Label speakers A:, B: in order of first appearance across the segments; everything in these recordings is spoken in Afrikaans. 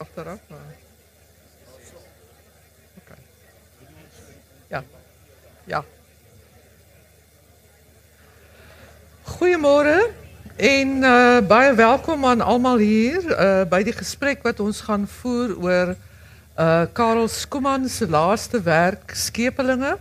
A: Achteraf? Oké. Ja. Ja. Goeiemôre en baie welkom aan almal hier by die gesprek wat ons gaan voer oor Karel Schoeman se laaste werk Skepelinge.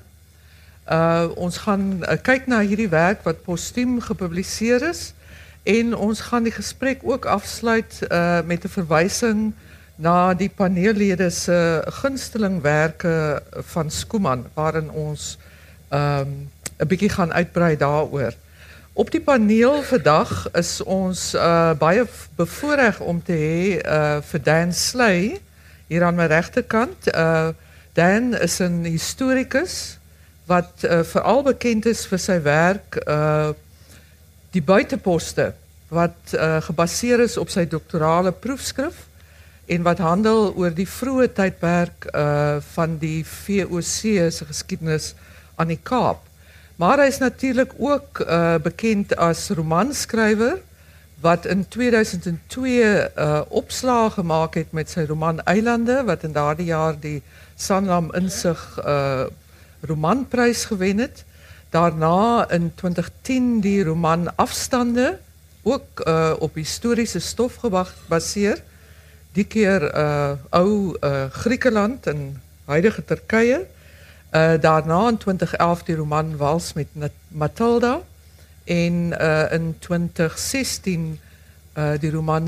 A: Ons gaan kyk na hierdie werk wat postuum gepubliseer is en ons gaan die gesprek ook afsluit met 'n verwysing na die paneellede se gunstelingwerke van Schoeman waarin ons 'n bietjie gaan uitbrei daaroor. Op die paneel vandag is ons baie bevoorreg om te hê vir Dan Sley hier aan my regterkant. Dan is 'n historikus wat veral bekend is vir sy werk Die Buiteposte wat gebaseer is op sy doktorale proefskrif en wat handel oor die vroeë tydperk van die VOC se geskiedenis aan die Kaap. Maar hy is natuurlijk ook bekend as romanskrywer wat in 2002 opslae gemaak het met sy roman Eilande wat in daardie jaar die Sanlam Insig romanprys gewen het. Daarna in 2010 die roman Afstande ook op historiese stof gebaseer. Die keer ou Griekenland en huidige Turkye. Daarna in 2011 die roman Wals met Matilda en in 2016 die roman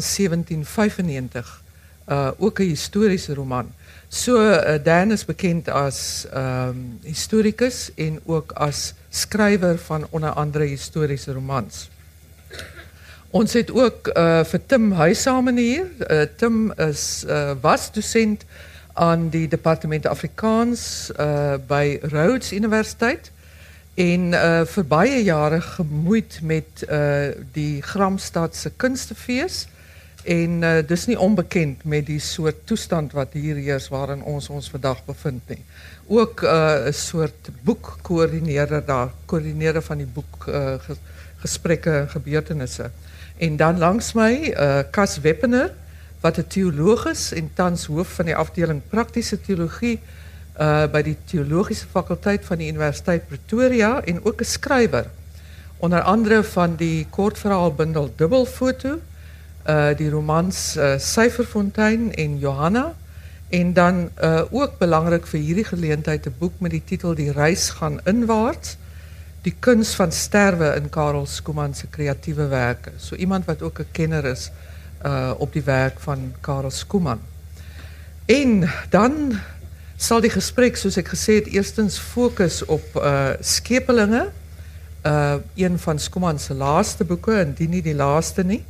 A: 1795, ook 'n historiese roman. So Dan is bekend as historikus en ook as skrywer van onder andere historiese romans. Ons het ook vir Tim Huissamen hier. Tim was dosent aan die departement Afrikaans by Rhodes Universiteit en vir baie jare gemoeid met die Gramstadse Kunstefees en dis nie onbekend met die soort toestand wat hier heers waarin ons vandag bevind nie. Ook 'n soort boekkoördineerder daar, koördineerder van die boekgesprekke en gebeurtenisse. En dan langs my Cas Weppener wat 'n teoloog is en tans hoof van die afdeling praktiese teologie by die teologiese fakulteit van die Universiteit Pretoria en ook 'n skrywer. Onder andere van die kortverhaalbundel Dubbelfoto, die romans Syferfontein en Johanna en dan ook belangrik vir hierdie geleentheid 'n boek met die titel Die reis gaan inwaarts, die kuns van sterwe in Karel Schoeman se kreatiewe werke. So iemand wat ook 'n kenner is op die werk van Karel Schoeman. En dan sal die gesprek, soos ek gesê het, eerstens fokus op Skepelinge, een van Schoeman se laaste boeke, indien nie die laaste nie.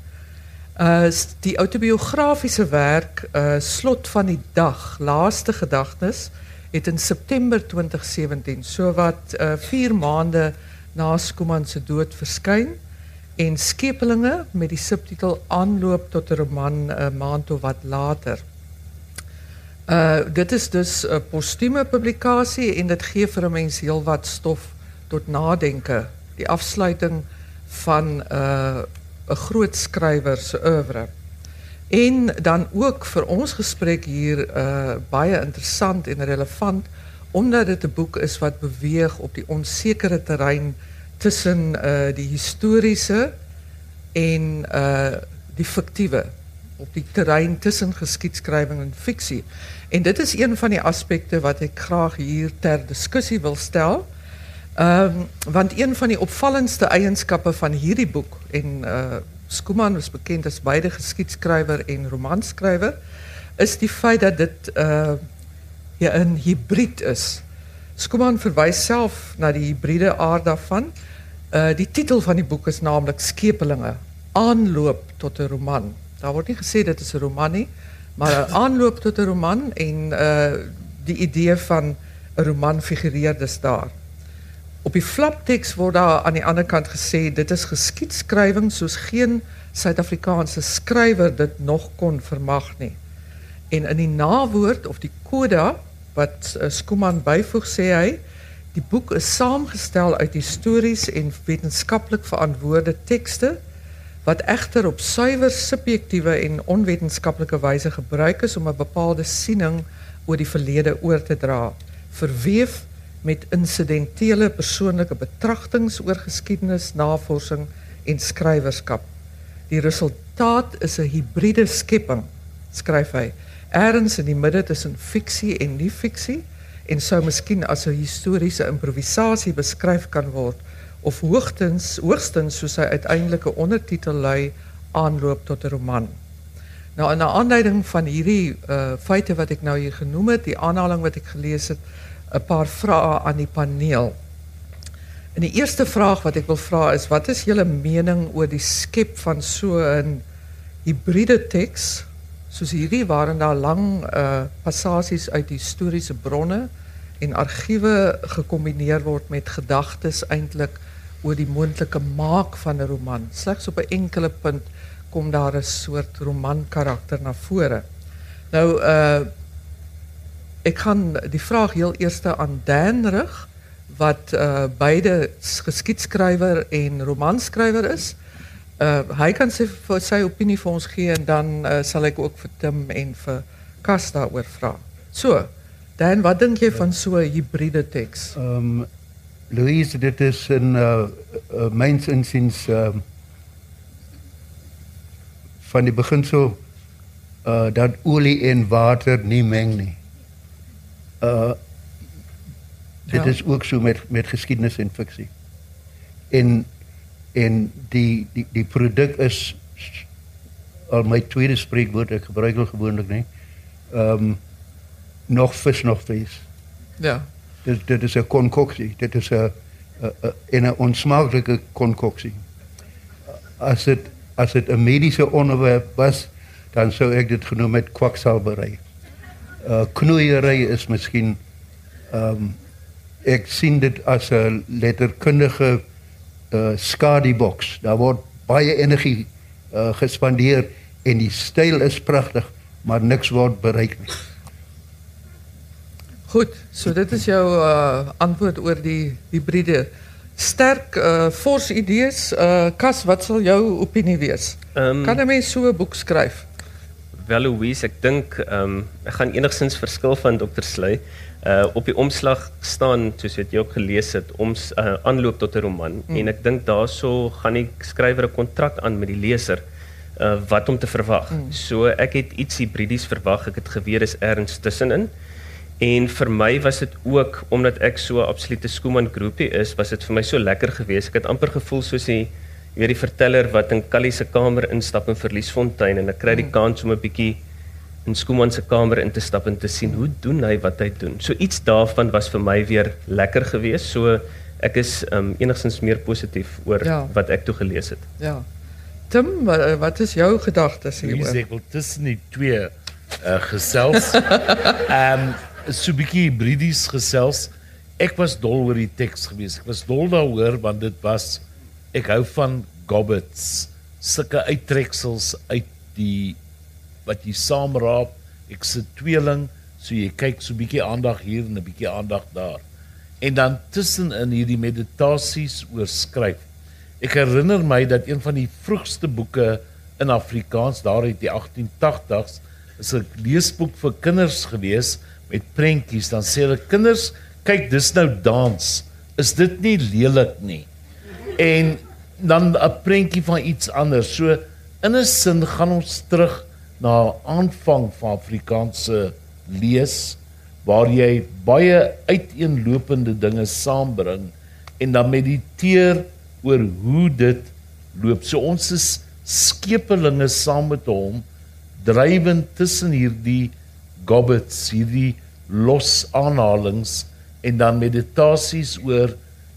A: Die autobiografiese werk Slot van die Dag, Laaste Gedagtes, het in September 2017, so wat 4 maande na Schoeman se dood verskyn. En Skepelinge met die subtitel Aanloop tot 'n roman 'n maand of wat later. Dit is dus 'n postume publikasie en dit gee vir 'n mens heelwat stof tot nadenke. Die afsluiting van 'n groot skrywer se oeuvre. En dan ook vir ons gesprek hier baie interessant en relevant omdat dit 'n boek is wat beweeg op die onsekere terrein tussen die historiese en die fiktiewe, op die terrein tussen geskiedskrywing en fiksie. En dit is een van die aspekte wat ek graag hier ter diskussie wil stel, want een van die opvallendste eienskappe van hierdie boek, en Schoeman is bekend as beide geskiedskrywer en romanskrywer, is die feit dat dit 'n hybrid is. Schoeman verwys self na die hybride aard daarvan. Die titel van die boek is namelijk Skepelinge, aanloop tot 'n roman. Daar word nie gesê dit is 'n roman nie, maar 'n aanloop tot 'n roman en die idee van 'n roman figureer dus daar. Op die flapteks word daar aan die ander kant gesê dit is geskiedskrywing soos geen Suid-Afrikaanse skrywer dit nog kon vermag nie. En in die nawoord of die coda wat Schoeman byvoeg sê hy, die boek is saamgestel uit histories en wetenskaplik verantwoorde tekste wat egter op suiwer subjektiewe en onwetenskaplike wyse gebruik is om 'n bepaalde siening oor die verlede oor te dra, verweef met insidentele persoonlike betrachtings oor geskiedenis, navorsing en skrywerskap. Die resultaat is 'n hibriede skepping, skryf hy, ergens in die midde tussen fiksie en nie-fiksie, en sou miskien as 'n historiese improvisasie beskryf kan word, of hoogstens soos hy uiteindelike ondertitel lui, aanloop tot 'n roman. Nou, in 'n aanleiding van hierdie feite wat ek nou hier genoem het, die aanhaling wat ek gelees het, 'n paar vrae aan die paneel. En die eerste vraag wat ek wil vra is, wat is julle mening oor die skep van so 'n hibriede teks, soos hierdie, waarin daar lang passasies uit historiese bronne en argiewe gekombineer word met gedagtes eintlik oor die moontlike maak van 'n roman. Slegs op 'n enkele punt kom daar 'n soort romankarakter na vore. Nou, ek gaan die vraag heel eers aan Dan rig, wat beide geskiedskrywer en romanskrywer is. Hy kan sy opinie vir ons gee en dan sal ek ook vir Tim en vir Cas daaroor vra. So, Dan, wat dink jy van so 'n hibriede teks?
B: Louise, dit is in myns insiens van die beginsel dat olie en water nie meng nie. Dit is ook so met geskiedenis en fiksie. En die produk is al my tweede spreekwoord, ek gebruik al gewoonlik nie. Nog vis, nog vlees.
A: Ja.
B: Dit is 'n konkoksie. Dit is 'n onsmaaklijke konkoksie. Als het 'n medische onderwerp was, dan zou ik dit genoemd met kwakzalberij. Knoeierij is misschien, ik zie dit als een letterkundige skadiebox. Daar wordt baie energie gespandeerd en die stijl is prachtig, maar niks wordt bereikt nie.
A: Goed, so dit is jou antwoord oor die hybride. Sterk, fors idees. Cas, wat sal jou opinie wees? Kan 'n mens so 'n boek skryf?
C: Wel, Louise, ek dink ek gaan enigstens verskil van Dr. Sluy. Op die omslag staan, soos wat jy ook gelees het, aanloop tot 'n roman. En ek dink daarso gaan die skrywer 'n kontrak aan met die leser wat om te verwag. So ek het iets hibridies verwag. Ek het geweet is ergens tussenin. En vir my was dit ook, omdat ek so 'n absolute Schoeman groepie is, was dit vir my so lekker geweest. Ek het amper gevoel soos die verteller wat in Callie se kamer instap in Verliesfontein en ek kry die kans om 'n bietjie in Schoeman se kamer in te stap en te sien hoe doen hy wat hy doen. So iets daarvan was vir my weer lekker geweest. So ek is enigstens meer positief oor wat ek toe gelees het.
A: Ja. Tim, wat is jou gedagtes hieroor?
D: Ek wil tussen die twee gesels. So 'n bietjie hibridies gesels. Ek was dol oor die teks geweest. Ek was dol daaroor want dit was, ek hou van gobbets, sulke uittreksels uit die wat jy saamraap. Ek se tweeling, so jy kyk so 'n bietjie aandag hier en 'n bietjie aandag daar. En dan tussenin hierdie meditasies oor skryf. Ek herinner my dat een van die vroegste boeke in Afrikaans daar uit die 1880s is 'n leesboek vir kinders gewees met prentjies. Dan sê hulle, kinders, kyk, dis nou dans. Is dit nie lelik nie? En dan 'n prentjie van iets anders. So in 'n sin gaan ons terug na aanvang van Afrikaanse lees, waar jy baie uiteenlopende dinge saambring en dan mediteer oor hoe dit loop. So ons is skepelinge saam met hom, drywend tussen hierdie gobbets, hierdie los aanhalings en dan meditasies oor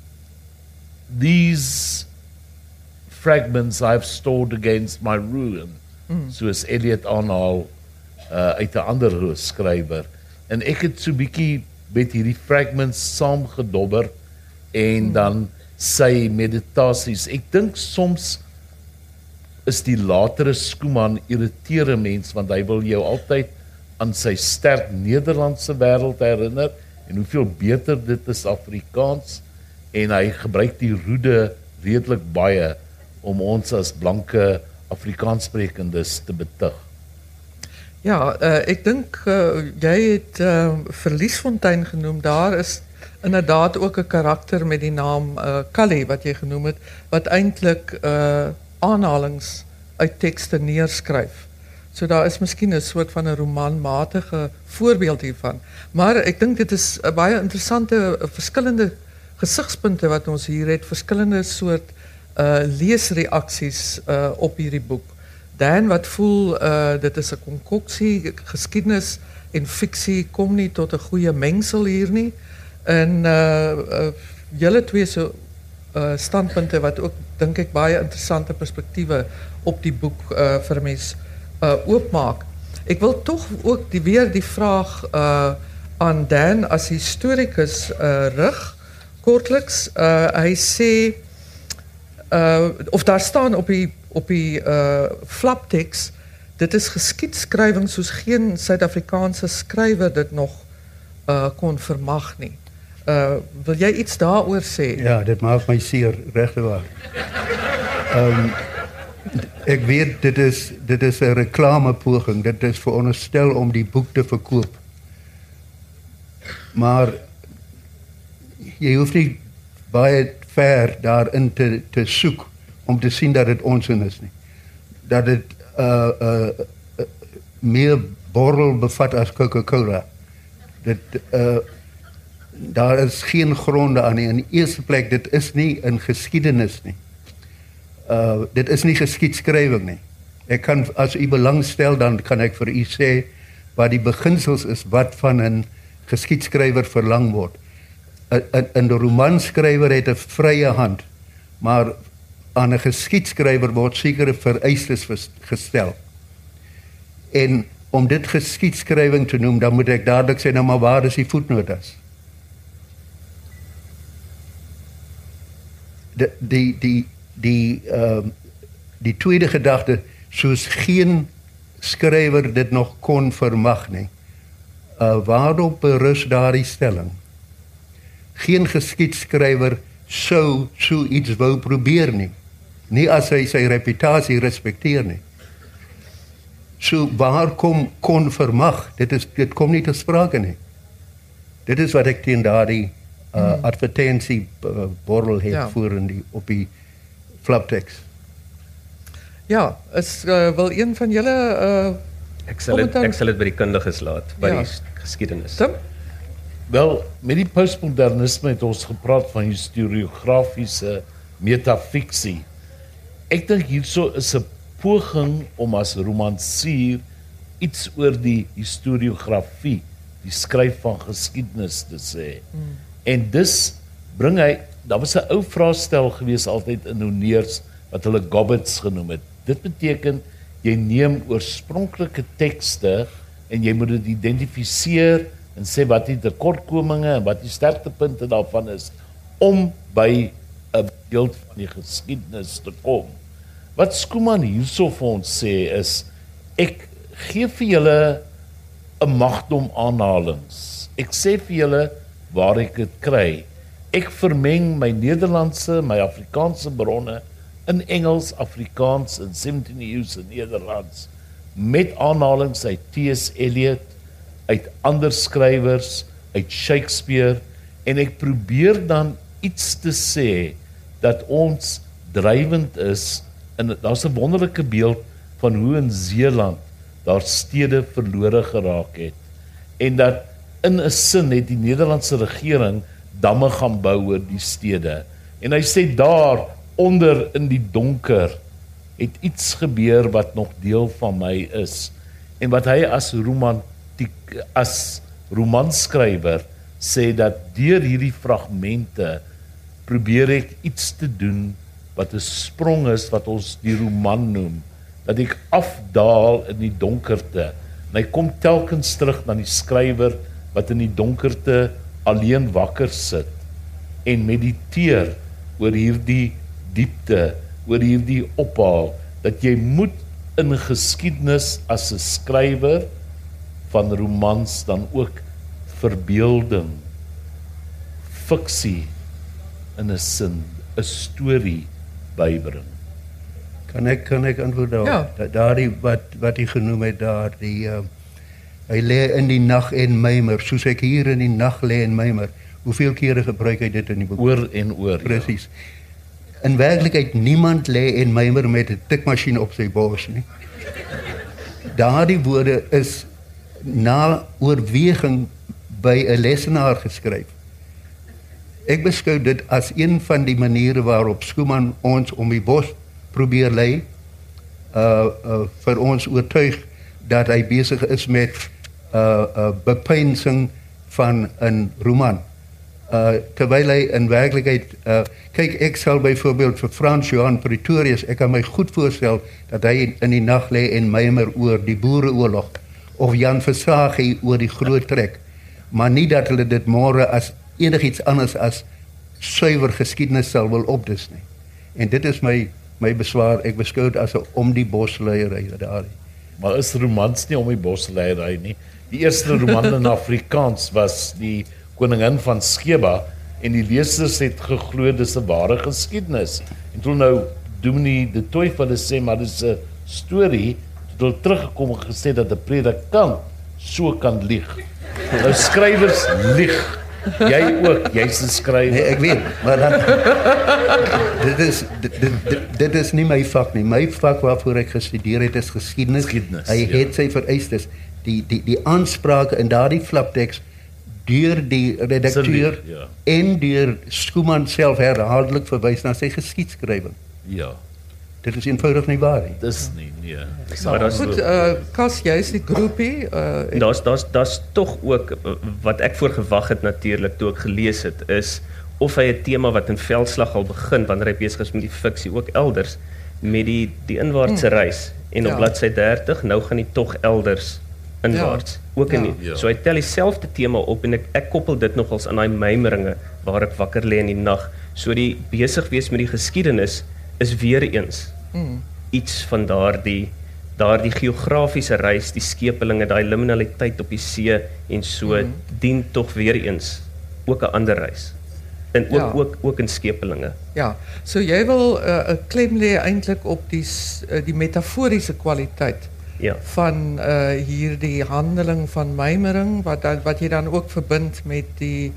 D: these fragments I've stored against my ruin, soos Eliot aanhaal uit 'n ander skrywer. En ek het so bietjie met hierdie fragments saamgedobber en dan sy meditasies. Ek dink soms is die latere Schoeman irriteer mens, want hy wil jou altyd aan sy sterk Nederlandse wêreld herinner en hoeveel beter dit is Afrikaans, en hy gebruik die roede redelik baie om ons as blanke Afrikaanssprekendes te betug?
A: Ja, ek dink jy het Verliesfontein genoem. Daar is inderdaad ook 'n karakter met die naam Calais wat jy genoem het, wat eintlik aanhalings uit tekste neerskryf. So daar is miskien 'n soort van 'n romanmatige voorbeeld hiervan. Maar ek dink dit is 'n baie interessante verskillende gesigspunte wat ons hier het, verskillende soort leesreaksies op hierdie boek. Dan wat voel dit is 'n konkoksie, geskiedenis en fiksie kom nie tot 'n goeie mengsel hier nie. En julle twee so standpunte wat ook dink ek baie interessante perspektiewe op die boek vir mens oopmaak. Ek wil tog ook weer die vraag aan Dan as historikus rig kortliks. Hy sê of daar staan op die flapteks, dit is geskiedskrywing soos geen Suid-Afrikaanse skrywer dit nog kon vermag nie. Wil jy iets daaroor sê?
B: Ja, dit maakt mij zeer regtewaar. Ik weet, dit is een reclamepoging. Dit is veronderstel om die boek te verkopen. Maar je hoeft niet baie ver daarin te zoeken om te zien dat het onzin is. Nie. Dat het meer borrel bevat als Coca-Cola. Daar is geen gronde aan nie. In die eerste plek, dit is nie in geskiedenis nie. Dit is nie geskiedskrywing nie. Ek kan, as u belangstel, dan kan ek vir u sê wat die beginsels is wat van 'n geskiedskrywer verlang word. 'n romanskrywer het 'n vrye hand, maar aan 'n geskiedskrywer word sekere vereistes gestel. En om dit geskiedskrywing te noem, dan moet ek dadelik sê, nou maar waar is die voetnotas? Die tweede gedagte, soos geen skrywer dit nog kon vermag nie. Waarop berus daardie stelling? Geen geskiedskrywer sou so iets wou probeer nie. Nie as hy sy reputasie respekteer nie. So waar kon vermag? Dit kom nie te sprake nie. Dit is wat ek teen daardie advertentie borrel het voor op die flaptekst.
A: Ja, wil een van julle
C: Ek sal dit by die kundiges laat, by die geskiedenis.
A: Tim?
D: Wel, met die postmodernisme het ons gepraat van historiografiese metafiksie. Ek dink hierso is 'n poging om as romansier iets oor die historiografie, die skryf van geskiedenis te sê. En dus bring hy, daar was 'n ou vraestel gewees altyd in Honeers wat hulle gobbets genoem het. Dit beteken jy neem oorspronklike tekste en jy moet dit identifiseer en sê wat die tekortkominge en wat die sterktepunte daarvan is om by 'n beeld van die geskiedenis te kom. Wat Schoeman hierso vir ons sê is, ek gee vir julle 'n magdom aanhalings. Ek sê vir julle waar ek dit kry. Ek vermeng my Nederlandse, my Afrikaanse bronne in Engels, Afrikaans en 17de eeuse Nederlands met aanhalings uit T.S. Eliot, uit ander skrywers, uit Shakespeare, en ek probeer dan iets te sê dat ons drywend is, en daar's 'n wonderlike beeld van hoe in Zeeland daar stede verlore geraak het, en dat in 'n sin het die Nederlandse regering damme gaan bou oor die stede, en hy sê daar onder in die donker het iets gebeur wat nog deel van my is, en wat hy as romanskrywer sê dat deur hierdie fragmente probeer ek iets te doen wat 'n sprong is wat ons die roman noem, dat ek afdaal in die donkerte, en hy kom telkens terug na die skrywer wat in die donkerte alleen wakker sit en mediteer oor hierdie diepte, oor hierdie ophaal, dat jy moet in geskiedenis as 'n skrywer van romans dan ook verbeelding, fiksie in 'n sin, 'n storie bybring.
B: Kan ek antwoord daar?
A: Ja.
B: Daardie wat hy genoem het daar, hy lê in die nag en mymer, soos ek hier in die nag lê en mymer. Hoeveel kere gebruik hy dit in die boek?
D: Oor en oor.
B: Presies. In werklikheid niemand lê en mymer met 'n tikmasjien op sy bors nie. Daardie woorde is na oorweging by 'n lesenaar geskryf. Ek beskou dit as een van die maniere waarop Schoeman ons om die bos probeer lei, vir ons oortuig dat hy besig is met bepeinsing van 'n roman. Terwyl hy in werklikheid, kyk, ek sal byvoorbeeld vir Frans Johan Pretorius, ek kan my goed voorstel dat hy in die nag lê en mymer oor die Boereoorlog, of Jan Versace oor die Groot Trek, maar nie dat hulle dit môre as enigiets anders as suiwer geskiedenis sal wil opdis nie. En dit is my beswaar, ek beskou dit as 'n om die bos leiery daar.
D: Maar is romans nie om die bos leiery nie. Die eerste roman in Afrikaans was die Koningin van Skeba en die lesers het geglo dis 'n ware geskiedenis. En toe nou Dominee de Toy van hulle sê maar dis 'n storie, toe hulle teruggekom en gesê dat 'n predikant so kan lieg. Nou skrywers lieg. Jy ook, jy's 'n skrywer.
B: Nee, ek weet, maar dan dit is nie my vak nie. My vak waarvoor ek gestudeer het is geskiedenis. Hy het sy vereistes. Die aansprake in daardie flapteks deur die redakteur en deur Schoeman self herhaaldelik verwys na sy geskiedskrywing.
D: Ja.
B: Dit is eenvoudig nie waar nie.
D: Dis nie, nee.
A: Maar goed, Kas, jy is die groepie.
C: Daar's tog ook wat ek voorgewag het natuurlik toe ek gelees het is of hy 'n tema wat in veldslag al begin wanneer hy besig is met die fiksie ook elders met die inwaartse reis en op bladsy 30 nou gaan hy tog elders inwaarts ook in die. So hy tel dieselfde tema op en ek koppel dit nogals aan daai mymeringe waar ek wakker lê in die nag. So die besig wees met die geskiedenis is weer eens iets van daardie geografiese reis, die skepelinge, daai liminaliteit op die see en so dien tog weer eens ook 'n ander reis. En ook in skepelinge.
A: Ja, so jy wil 'n klem lê eintlik op die metaforiese kwaliteit van hierdie handeling van mymering wat jy dan ook verbind met die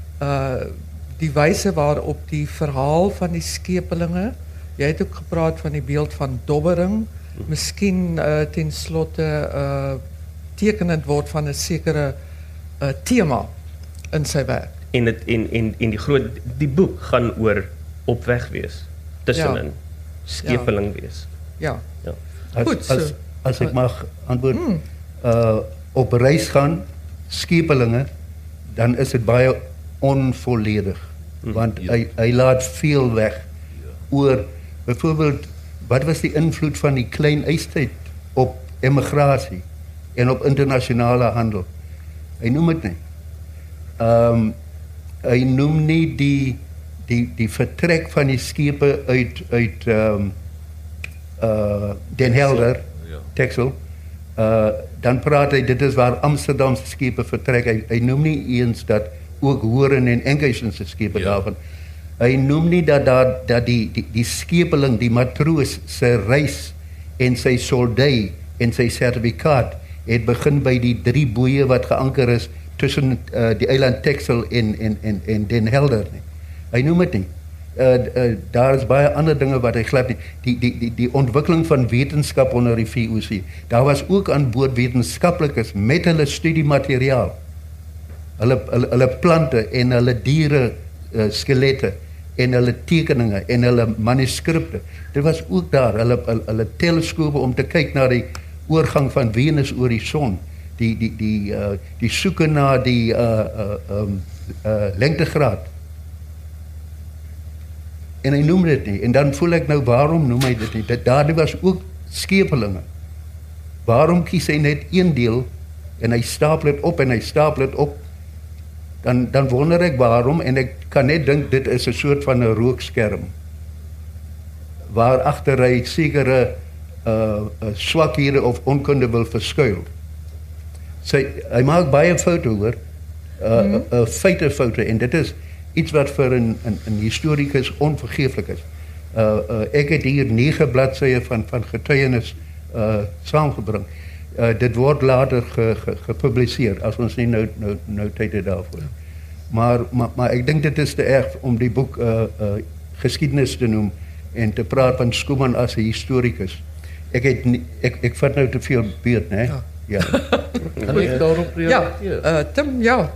A: wyse waarop die verhaal van die skepelinge. Jy het ook gepraat van die beeld van dobbering, miskien ten slotte tekenend word van 'n sekere tema in sy werk.
C: En die boek gaan oor op weg wees, tussenin, skepeling wees.
A: Ja.
B: Goed, as ek mag antwoord, op reis gaan, skepelinge, dan is dit baie onvolledig, want hy laat veel weg oor. Bijvoorbeeld, wat was die invloed van die klein ystyd op emigrasie en op internasionale handel? Hy noem dit nie. Hy noem nie die vertrek van die skepe uit Den Helder, Texel. Dan praat hy, dit is waar Amsterdamse skepe vertrek. Hy noem nie eens dat ook Horen en Enkhuizense skepe daarvan. Hy noem nie dat die skepeling, die matroos, sy reis en sy soldij en sy sertifikaat het begin by die 3 boeie wat geanker is tussen die eiland Texel en Den Helder nie. Hy noem dit nie. Daar is baie ander dinge wat hy glad nie. Die ontwikkeling van wetenskap onder die VOC. Daar was ook aan boord wetenskaplikes met hulle studiemateriaal. Hulle plante en hulle diere skelette en hulle tekeninge en hulle manuskripte. Dit was ook daar, hulle teleskope om te kyk na die oorgang van Venus oor die son, die soeke na die lengtegraad. En hy noem dit nie. En dan voel ek nou, waarom noem hy dit nie? Daar was ook skepelinge. Waarom kies hy net een deel en hy stapel dit op en hy stapel dit op? Dan wonder ek waarom, en ek kan net dink dit is 'n soort van 'n rookskerm waar agter hy sekere swakhede of onkunde wil verskuil. Hy maak baie foute hoor, feitefoute, en dit is iets wat vir 'n historikus onvergeeflik is. Ek het hier 9 bladsye van getuienis saamgebring. Dit word later gepubliseer as ons nie nou tyd het daarvoor. Maar ek dink dit is te erg om die boek geskiedenis te noem en te praat van Schoeman as 'n historikus. Ek vat nou te veel beurt, né? Ja.
D: Kan ek daarop reageer?
A: Ja, Tim, ja.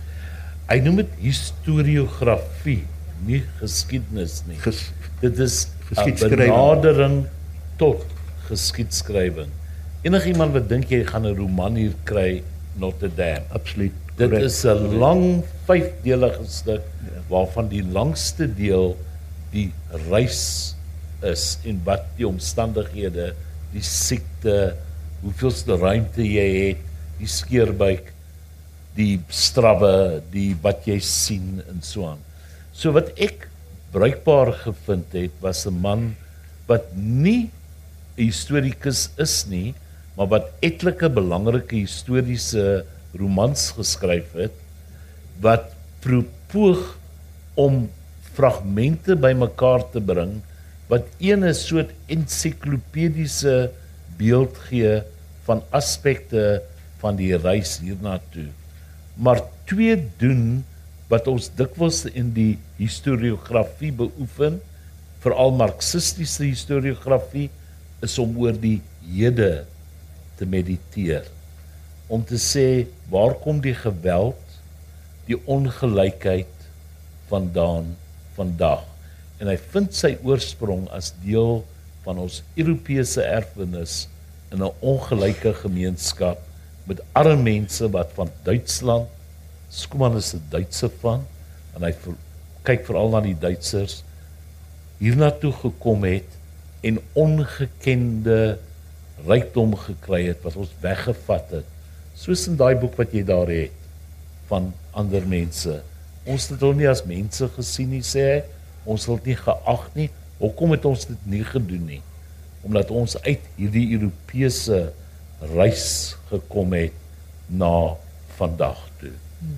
D: Hy noem dit historiografie, nie geskiedenis nie. Dit is 'n
B: Geskiedskrywing.
D: benadering tot geskiedskrywing. Enigiemand wat dink jy gaan 'n roman hier kry, Notre Dame.
B: Absoluut.
D: Dit
B: correct.
D: is 'n lang 5-delige stuk waarvan die langste deel die reis is en wat die omstandighede, die siekte, hoeveelste ruimte jy het, die skeurbuik, die strawwe, die wat jy sien en so aan. So wat ek bruikbaar gevind het, was 'n man wat nie 'n historikus is nie, maar wat etlike belangrike historiese romans geskryf het, wat poog om fragmente bymekaar te bring, wat een soort ensiklopediese beeld gee van aspekte van die reis hiernatoe. Maar 2 doen wat ons dikwels in die historiografie beoefen, veral marxistiese historiografie, is om oor die hede te mediteer. Om te sê, waar kom die geweld, die ongelykheid vandaan vandag? En hy vind sy oorsprong as deel van ons Europese erfenis in 'n ongelyke gemeenskap met arme mense wat van Duitsland, Schoeman is 'n Duitse van, en hy kyk veral na die Duitsers, hiernatoe gekom het en ongekende rykdom gekry het wat ons weggevat het. Soos in daai boek wat jy daar het van ander mense. Ons het hulle nie as mense gesien nie, sê hy. Ons het nie geag nie. Hoekom het ons dit nie gedoen nie? Omdat ons uit hierdie Europese reis gekom het na vandag toe.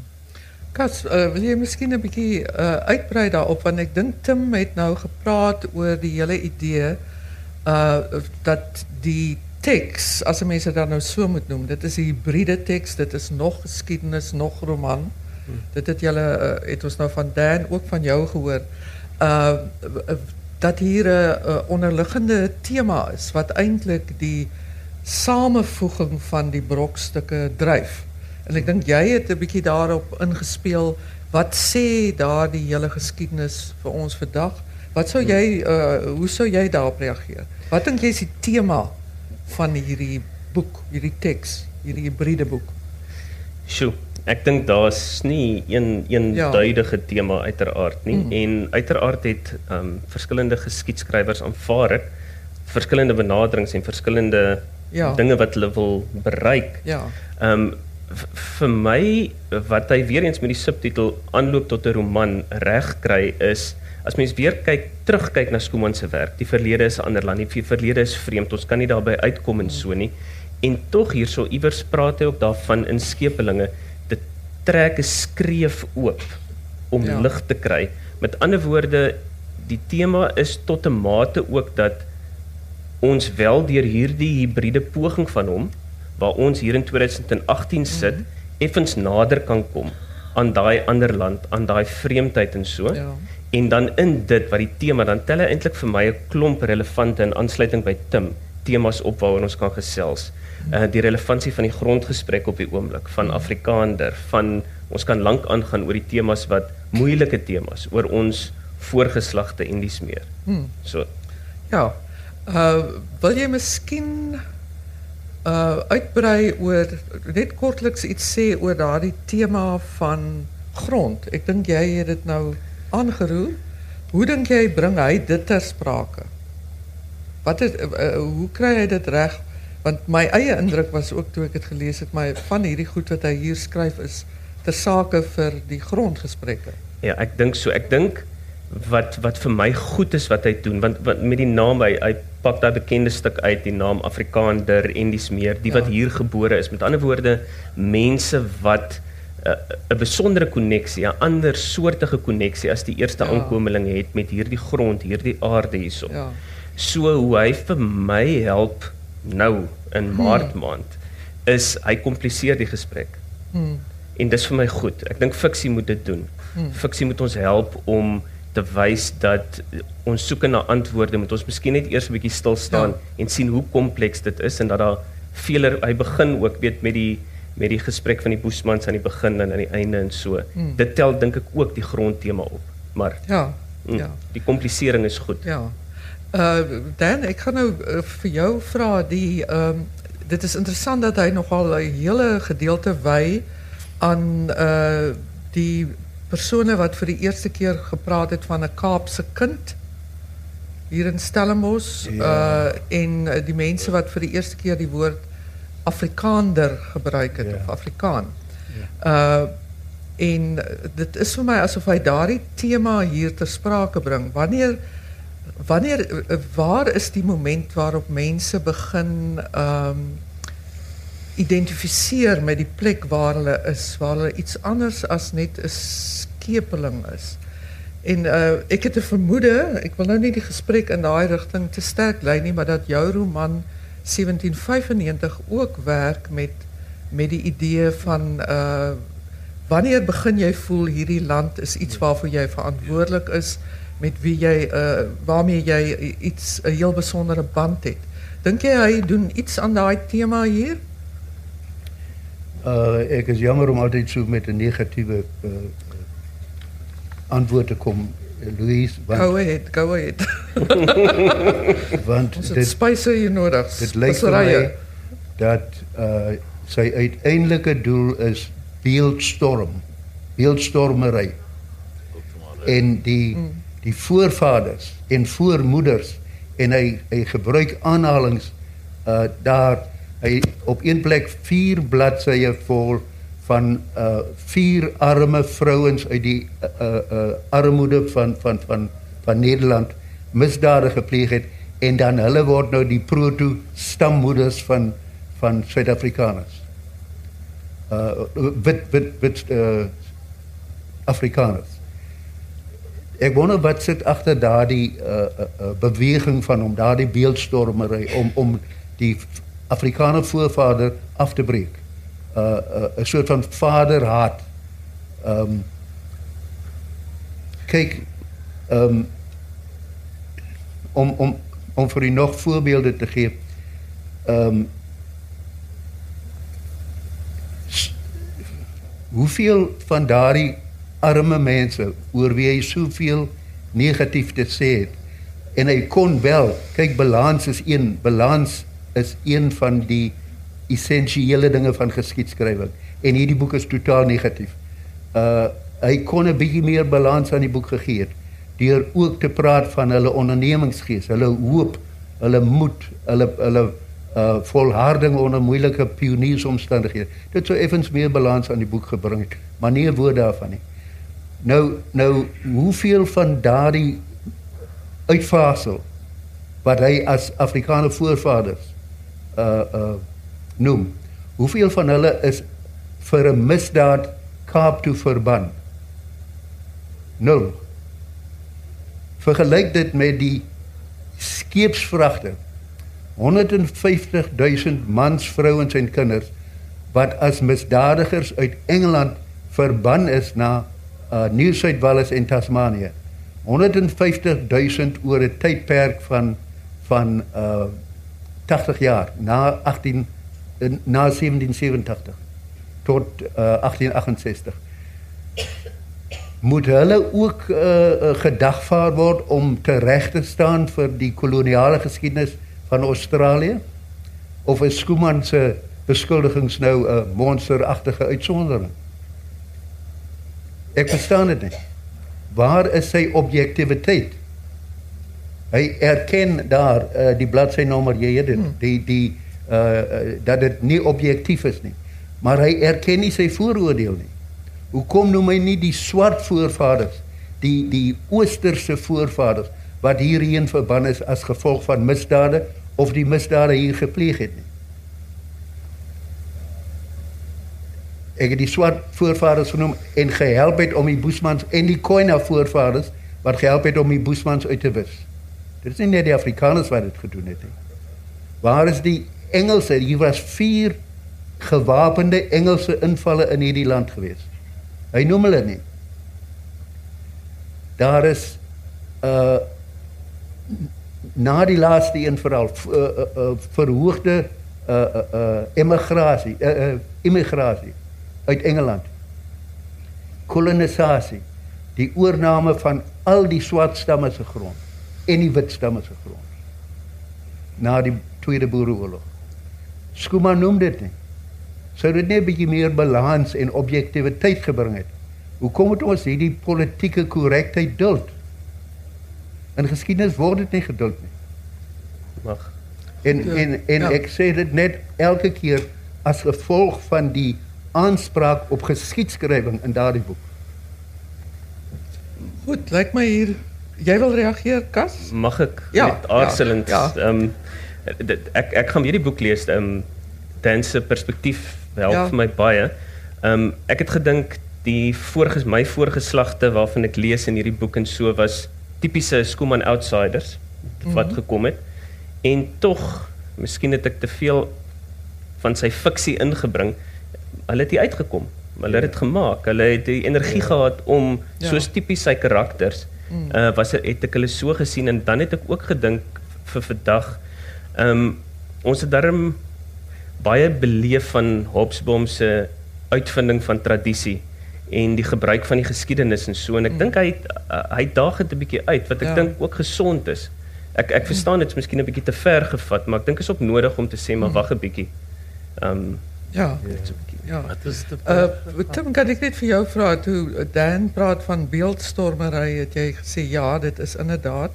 A: Kas, wil jy miskien 'n bietjie uitbrei daarop, want ek dink Tim het nou gepraat oor die hele idee dat die teks, as mense dit dan nou so moet noem, dit is 'n hybride teks, dit is nog geskiedenis, nog roman. Dit het ons nou van Dan, ook van jou gehoor, dat hier 'n onderliggende tema is, wat eintlik die samevoeging van die brokstukke dryf. En ek dink jy het 'n bietjie daarop ingespeel. Wat sê daar die hele geskiedenis vir ons vandag? Wat sou jy hoe sou jy daarop reageer? Wat dink jy is die tema van hierdie boek, hierdie teks, hierdie hybride boek?
C: Sjoe, ek dink daar's nie een duidige tema uiteraard nie. En uiteraard het verskillende geskiedskrywers aanvaar ek verskillende benaderings en verskillende dinge wat hulle wil bereik.
A: Ja.
C: Vir my, wat hy weer eens met die subtitel aanloop tot 'n roman reg kry is, as mens weer terugkyk na Schoeman se werk, die verlede is 'n ander land, die verlede is vreemd, ons kan nie daarby uitkom en so nie. En tog hierso iewers praat hy ook daarvan in Skepelinge, dit trek 'n skreef oop om lig te kry. Met ander woorde, die tema is tot 'n mate ook dat ons wel deur hierdie hybride poging van hom, waar ons hier in 2018 sit, effens nader kan kom aan daai ander land, aan daai vreemdheid en so.
A: Ja.
C: En dan in dit, wat die tema, dan tel hy eintlik vir my 'n klomp relevante in aansluiting by Tim, temas op waaroor ons kan gesels. Die relevantie van die grondgesprek op die oomblik, van Afrikaner, van, ons kan lank aangaan oor die temas wat, moeilike temas, oor ons voorgeslagte en dies meer. So.
A: Ja. Wil jy miskien uitbrei oor, net kortliks iets sê oor daardie tema van grond? Ek dink jy het dit nou aangeroer. Hoe dink jy bring hy dit ter sprake? Hoe kry hy dit reg? Want my eie indruk was ook toe ek dit gelees het, maar van hierdie goed wat hy hier skryf is ter sake vir die grondgesprekke.
C: Ja, ek dink so. Ek dink wat vir my goed is wat hy doen, want met die naam, hy pak daai bekende stuk uit, die naam Afrikaner en dies meer, die wat hier gebore is. Met ander woorde, mense wat 'n besondere koneksie, 'n ander soortige koneksie as die eerste aankomeling het met hierdie grond, hierdie aarde hierso.
A: Ja.
C: So hoe hy vir my help nou in Maart maand is hy kompliseer die gesprek. En dis vir my goed. Ek dink fiksie moet dit doen. Fiksie moet ons help om te wys dat ons soek na antwoorde, moet ons miskien net eers 'n bietjie stil staan en sien hoe kompleks dit is en dat daar hy begin ook weet met die gesprek van die Boesmans aan die begin en aan die einde en so. Dit tel dink ek ook die grondtema op. Maar die komplisering is goed.
A: Ja. Dan, ek gaan nou vir jou vra dit is interessant dat hy nogal 'n hele gedeelte wy aan die persone wat vir die eerste keer gepraat het van 'n Kaapse kind hier in Stellenbosch en die mense wat vir die eerste keer die woord Afrikaner gebruik het of Afrikaan. En dit is vir my asof hy daardie tema hier ter sprake bring. Waar is die moment waarop mense begin identifiseer met die plek waar hulle iets anders as net 'n skepeling is. En ek het 'n vermoede, ek wil nou nie die gesprek in daai rigting te sterk lei nie, maar dat jou roman 1795 ook werk met die idee van wanneer begin jy voel hierdie land is iets waarvoor jy verantwoordelik is, met wie jy waarmee jy 'n heel besondere band het. Dink jy hy doen iets aan daai tema hier?
B: Ek is jammer om altyd so met 'n negatiewe antwoord te kom, Louise.
A: Go ahead.
B: Want
A: ons het spyse hier nodig.
B: Dit lyk vir my dat sy uiteindelike doel is beeldstormery. En die voorvaders en voormoeders, en hy gebruik aanhalings daar, hy op een plek 4 bladsye vol van 4 arme vrouens uit die armoede van Nederland misdade gepleeg het, en dan hulle word nou die proto-stammoeders van Suid-Afrikaners. Wit Afrikaners. Ek wonder wat sit agter daardie beweging van om daardie beeldstormery om die Afrikaner voorvader af te breek. 'n soort van vaderhaat. Kyk, om vir u nog voorbeelde te gee, hoeveel van daardie arme mense oor wie hy soveel negatief te sê het, en hy kon wel, kyk, balans is een van die essensiële dinge van geskiedskrywing, en hierdie boek is totaal negatief. Hy kon 'n bietjie meer balans aan die boek gegee het, deur ook te praat van hulle ondernemingsgees, hulle hoop, hulle moed, hulle volharding onder moeilike pioniersomstandighede. Dit sou effens meer balans aan die boek gebring het, maar nie 'n woord daarvan nie. Nou, hoeveel van daardie uitvasel wat hy as Afrikaner voorvaders noem, hoeveel van hulle is vir 'n misdaad Kaap toe verban? 0. Vergelyk dit met die skeepsvragte, 150.000 mans, vrouens en kinders wat as misdadigers uit Engeland verban is na Nieu-Suid-Wales en Tasmanië. 150.000 oor 'n tydperk van 80 jaar, na 1787 tot 1868. Moet hulle ook gedagvaar word om tereg te staan vir die koloniale geskiedenis van Australië? Of is Schoeman se beskuldigings nou 'n monsteragtige uitsondering? Ek verstaan dit nie. Waar is sy objektiviteit? Hy erken daar die bladsy-nommer, jy weet dit, dat dit nie objektief is nie. Maar hy erken nie sy vooroordeel nie. Hoekom noem hy nie die swart voorvaders, die oosterse voorvaders, wat hierheen verban is as gevolg van misdade, of die misdade hier gepleeg het nie? ek het die swart voorvaders genoem en gehelp het om die Boesmans en die Khoina voorvaders wat gehelp het om die Boesmans uit te wis. Dit is nie net die Afrikaners wat dit gedoen het nie. Waar is die Engelse? Hier was 4 gewapende Engelse invalle in hierdie land gewees. Hy noem hulle nie. Daar is na die laaste een vooral verhoogde immigrasie uit Engeland. Kolonisasie, die oorname van al die swart stamme se grond en die wit stamme se grond. Na die Tweede Boereoorlog. Schoeman noem dit nie. Sou dit net 'n bietjie meer balans en objektiviteit gebring het? Hoekom het ons hierdie politieke korrektheid duld? In geskiedenis word dit nie geduld nie.
C: Mag.
B: En ek sê dit net elke keer as gevolg van die aanspraak op geskiedskrywing in daardie boek.
A: Goed, lyk my hier, jy wil reageer, Kas?
C: Mag ek
A: Ja,
C: met aarzelend
A: ja.
C: Ek gaan weer die boek lees. Dan se perspektief help
A: Ja.
C: vir my baie. Ek het gedink my voorgeslagte waarvan ek lees in hierdie boek en so was tipiese Schoeman outsiders wat gekom het. En tog, miskien het ek te veel van sy fiksie ingebring. Hulle het hier uitgekom. Hulle het dit gemaak. Hulle het die energie gehad om soos tipies sy karakters het ek hulle so gesien en dan het ek ook gedink vir vandag ons het darm baie beleef van Hobsbawm se uitvinding van tradisie en die gebruik van die geskiedenis en so en ek dink hy daag dit 'n bietjie uit wat ek dink ook gesond is. Ek verstaan dit is miskien 'n bietjie te ver gevat, maar ek dink is ook nodig om te sê maar wag 'n bietjie.
A: Ja. Ja.
D: Wat is dit?
A: Tim, kan ek net vir jou vra, toe Dan praat van beeldstormery, het jy gesê, ja, dit is inderdaad.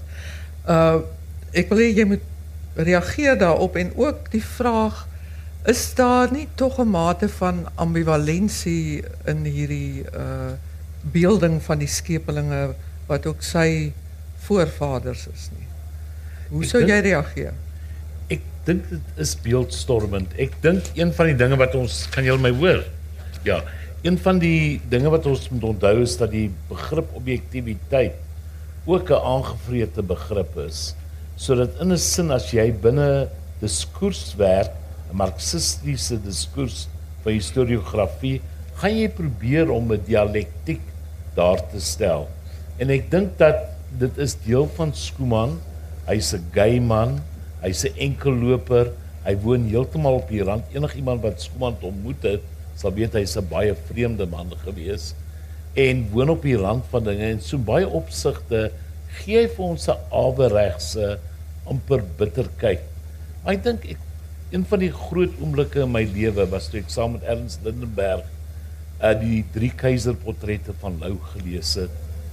A: Ek wil hê jy moet reageer daarop en ook die vraag, is daar nie tog 'n mate van ambivalensie in hierdie beelding van die skepelinge wat ook sy voorvaders is nie? Hoe sou jy reageer?
D: Ek dink dit is beeldstormend. Ek dink een van die dinge wat ons, kan julle my hoor? Ja, een van die dinge wat ons moet onthou is dat die begrip objektiviteit ook 'n aangevrete begrip is. Sodat in 'n sin as jy binne diskurs werk, 'n marxistiese diskurs van historiografie, gaan jy probeer om 'n dialektiek daar te stel. En ek dink dat dit is deel van Schoeman. Hy's 'n gay man, hy's 'n enkelloper, hy woon heeltemal op die rand. Enigiemand wat Schoeman ontmoet het, sal weet hy's 'n baie vreemde man gewees en woon op die rand van dinge en so baie opsigte gee hy vir ons 'n averegse, amper bitter kyk. Maar ek dink een van die groot oomblikke in my lewe was toe ek saam met Ernst Lindenberg die 3 keizerportrette van Lou gelees het.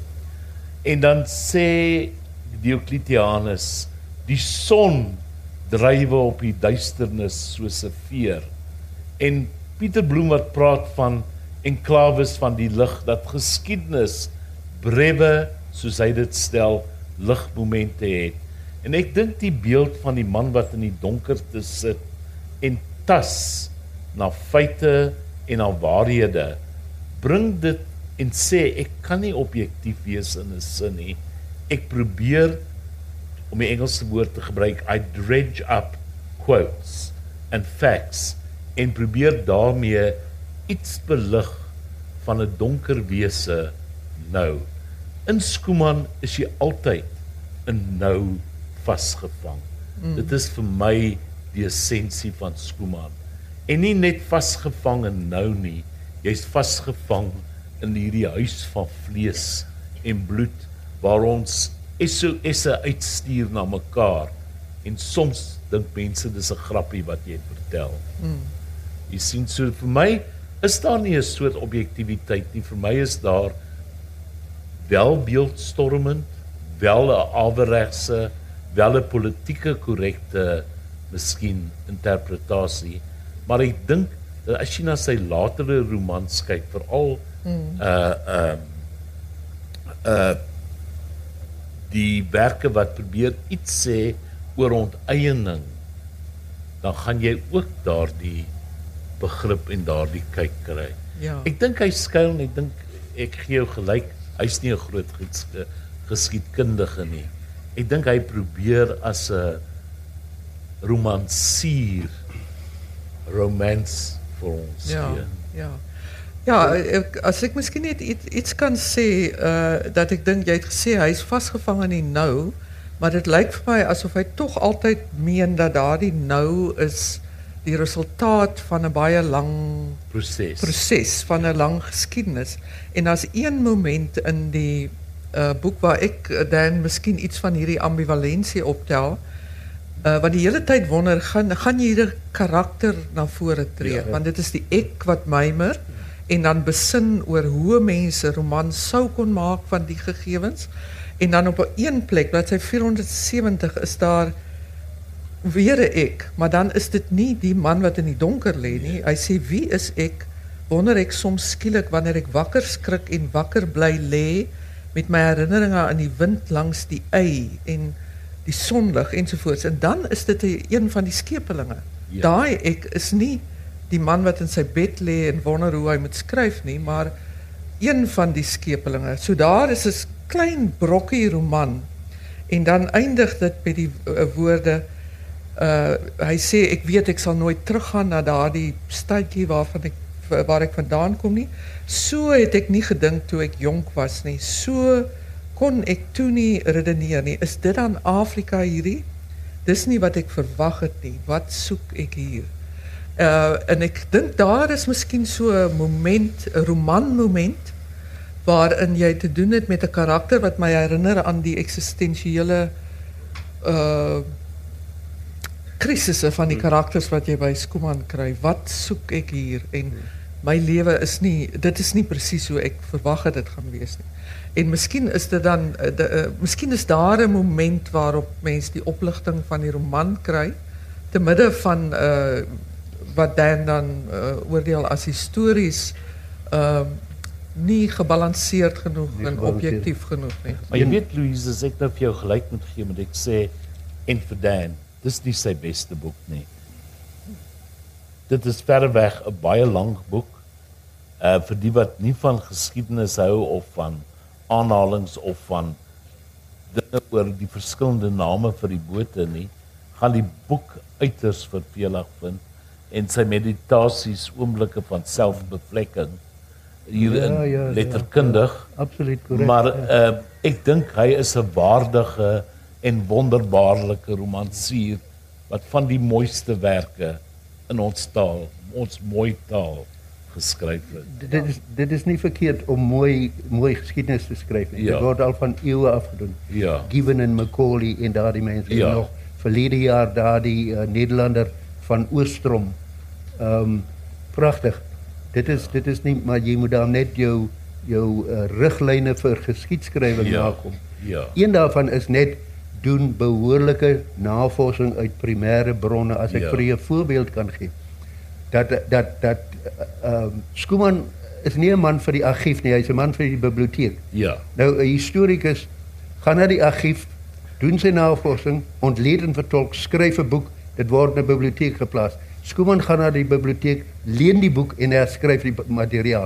D: En dan sê Diocletianus, die son drywe op die duisternis soos 'n veer. En Pieter Bloem wat praat van enklaves van die lig, dat geskiedenis brewe, soos hy dit stel, ligmomente het. En ek dink die beeld van die man wat in die donkerte sit en tas na feite en na waarhede, bring dit en sê, ek kan nie objektief wees in 'n sin nie. Ek probeer, om die Engelse woord te gebruik, I dredge up quotes and facts, en probeer daarmee iets belig van 'n donker wese nou. In Schoeman is jy altyd in nou vasgevang. Dit is vir my die essensie van Schoeman. En nie net vasgevang in nou nie, jy's vasgevang in hierdie huis van vlees en bloed, waar ons SOS'e uitstuur na mekaar, en soms dink mense dis 'n grappie wat jy vertel. Jy sien, so vir my is daar nie 'n soort objektiviteit nie, vir my is daar wel beeldstormend, wel 'n averegse, wel 'n politieke korrekte, miskien interpretasie, maar ek dink dat as jy na sy latere romans kyk, veral die werke wat probeer iets sê oor onteiening, dan gaan jy ook daardie begrip en daardie kyk kry.
A: Ja.
D: Ek dink hy skuil en ek gee jou gelyk, hy's nie 'n groot geskiedkundige nie. Ek dink hy probeer as 'n romansier romance vir ons gee.
A: Ja. Ja, as ek miskien net iets kan sê, dat ek dink jy het gesê hy is vasgevang in die nou, maar dit lyk vir my asof hy tog altyd meen dat daardie nou is die resultaat van 'n baie lang proses van 'n lang geskiedenis. En as een moment in die boek waar ek dan miskien iets van hierdie ambivalensie optel, want die hele tyd wonder, gaan hierdie karakter na vore tree, want dit is die ek wat mymer, en dan besin oor hoe mense roman sou kon maak van die gegevens, en dan op 'n plek, bladsy 470, is daar weer 'n ek, maar dan is dit nie die man wat in die donker lê nie. Hy sê, wie is ek? Wonder ek soms skielik wanneer ek wakker skrik en wakker bly lê, met my herinneringe aan die wind langs die ei en die sonlig ensovoorts. En dan is dit een van die skepelinge. Daai ek is nie die man wat in sy bed lê en wonder hoe hy moet skryf nie, maar een van die skepelinge. So daar is 'n klein brokkie roman, en dan eindig dit met die woorde, hy sê, ek weet ek sal nooit teruggaan na daardie stadjie waar ek vandaan kom nie. So het ek nie gedink toe ek jonk was nie. So kon ek toe nie redeneer nie. Is dit dan Afrika hierdie? Dis nie wat ek verwag het nie. Wat soek ek hier? En ek dink daar is miskien so 'n moment, 'n romanmoment, waarin jy te doen het met 'n karakter wat my herinner aan die eksistensiële krisisse van die karakters wat jy by Schoeman kry. Wat soek ek hier? En my lewe is nie, dit is nie presies hoe ek verwag het dit gaan wees nie. En miskien is dit dan, miskien is daar 'n moment waarop mens die opligting van die roman kry, te midde van wat dan oordeel as histories nie gebalanseerd genoeg en objektief genoeg nie.
D: Maar jy weet, Louise, as ek nou vir jou gelyk moet gee, moet ek sê, en vir Dan, dis nie sy beste boek nie. Dit is verreweg 'n baie lang boek, vir die wat nie van geskiedenis hou of van aanhalings of van dinge oor die verskillende name vir die bote nie, gaan die boek uiters vervelig vind, en sy meditasies, oomblikke van selfbevlekking, hierin letterkundig.
B: Absoluut korrek.
D: Maar ek dink hy is 'n waardige en wonderbaarlike romansier wat van die mooiste werke in ons taal, ons mooi taal geskryf het.
B: Dit is nie verkeerd om mooi geskiedenis te skryf. Dit word al van eeue afgedoen. Gibbon en Macaulay en daardie mense nog verlede jaar daardie Nederlander van Oostrom. Pragtig. Dit is nie, maar jy moet dan net jou riglyne vir geskiedskrywing nakom. Een daarvan is net doen behoorlike navorsing uit primêre bronne. As ek vir jou 'n voorbeeld kan gee, dat Schoeman is nie 'n man vir die argief nie, hy's 'n man vir die biblioteek. Nou 'n historikus gaan na die argief, doen sy navorsing, ontleed en vertolk, skryf 'n boek, dit word in 'n biblioteek geplaas. Schoeman gaan na die biblioteek, leen die boek en herskryf die materiaal.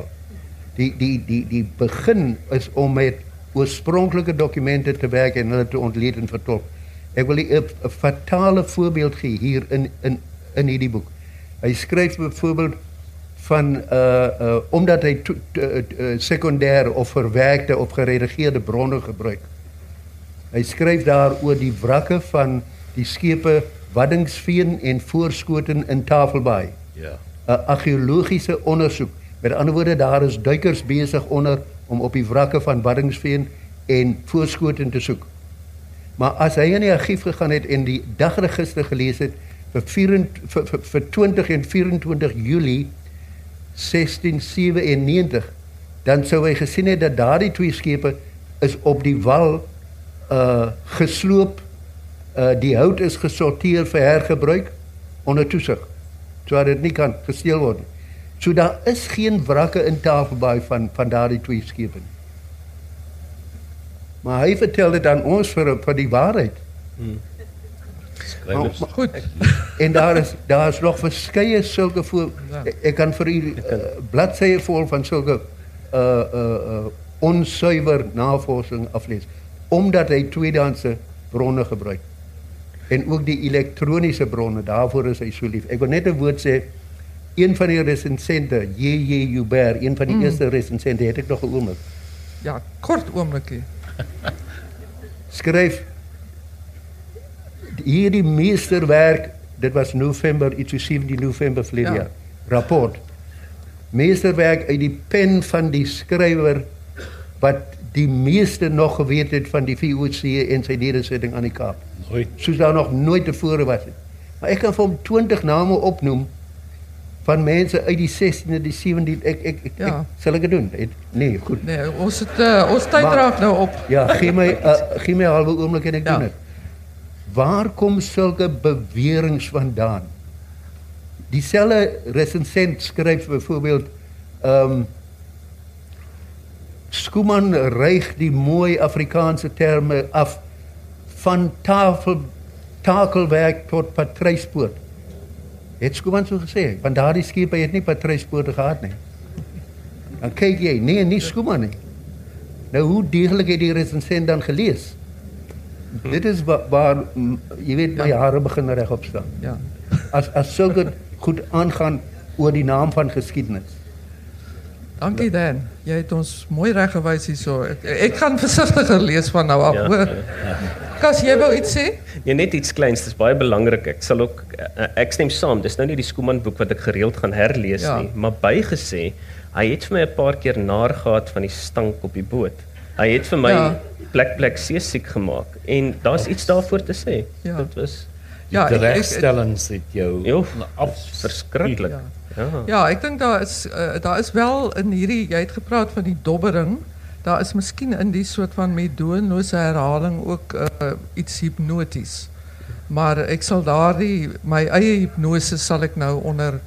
B: Die begin is om met oorspronklike dokumente te werk en hulle te ontleed en vertolk. Ek wil 'n fatale voorbeeld gee hier in hierdie boek. Hy skryf byvoorbeeld van omdat hy sekondêre of verwerkte of geredigeerde bronne gebruik. Hy skryf daar oor die wrakke van die skepe Waddingsveen en Voorschoten in Tafelbaai. 'n argeologiese ondersoek. Met ander woorde, daar is duikers besig onder om op die wrakke van Waddingsveen en Voorschoten te soek. Maar as hy in die argief gegaan het en die dagregister gelees het vir 20 en 24 Julie 1697, dan sou hy gesien het dat daardie twee skepe is op die wal gesloop, die hout is gesorteer vir hergebruik onder toesig, sodat dit nie kan gesteel word nie. So daar is geen wrakke in Tafelbaai van daardie twee skepe nie. Maar hy vertel dit aan ons vir die waarheid.
C: Skrywers.
A: Goed.
B: En daar is nog verskeie sulke voor. Ek kan vir u bladsye vol van sulke onsuiwer navorsing aflees, omdat hy tweedehandse bronne gebruik. En ook die elektroniese bronne, daarvoor is hy so lief. Ek wil net 'n woord sê, een van die resensente, J.J. Joubert, een van die eerste resensente, het ek nog 'n oomblik.
A: Ja, kort oomblikie.
B: Skryf hierdie meesterwerk, dit was November, iets so 17 November verlede jaar, rapport. Meesterwerk uit die pen van die skrywer, wat die meeste nog geweet het van die VOC en sy nedersetting aan die Kaap.
D: Nooit.
B: Soos daar nog nooit tevore was het. Maar ek kan vir hom 20 name opnoem, van mense uit die 16e, die 17e, ek sal ek het doen? Nee, goed.
A: Nee, ons tyd raak nou op.
B: Ja, gee my 'n halwe oomblik en ek doen dit. Waar kom sulke beweringe vandaan? Dieselfde resensent skryf byvoorbeeld, Schoeman reig die mooi Afrikaanse terme af, van takelwerk tot patryspoort. Het Schoeman so gesê, want daardie skepe het nie patryspoorte gehad nie. Dan kyk jy, nee, nie Schoeman nie. Nou, hoe deeglik het die resensent dan gelees? Dit is waar jy weet, my hare begin reg opstaan.
A: Ja.
B: As sulke goed aangaan oor die naam van geskiedenis.
A: Dankie Dan, jy het ons mooi reggewys hierso. Ek gaan versigtiger lees van nou af.
C: Ja.
A: Kas, jy wou iets sê?
C: Ja, net iets kleins, dis baie belangrik. Ek stem saam, dis nou nie die Schoeman boek wat ek gereeld gaan herlees nie, maar bygesê, hy het vir my 'n paar keer naar gehad van die stank op die boot. Hy het vir my plek seesiek gemaak en daar's iets daarvoor te sê.
A: Ja.
C: Dit was
D: Die teregstellings het jou
C: verskriklik.
A: Ja, ek dink daar is wel in hierdie, jy het gepraat van die dobbering, daar is miskien in die soort van medoonlose herhaling ook iets hypnoties. Maar ek sal my eie hipnose sal ek nou onder,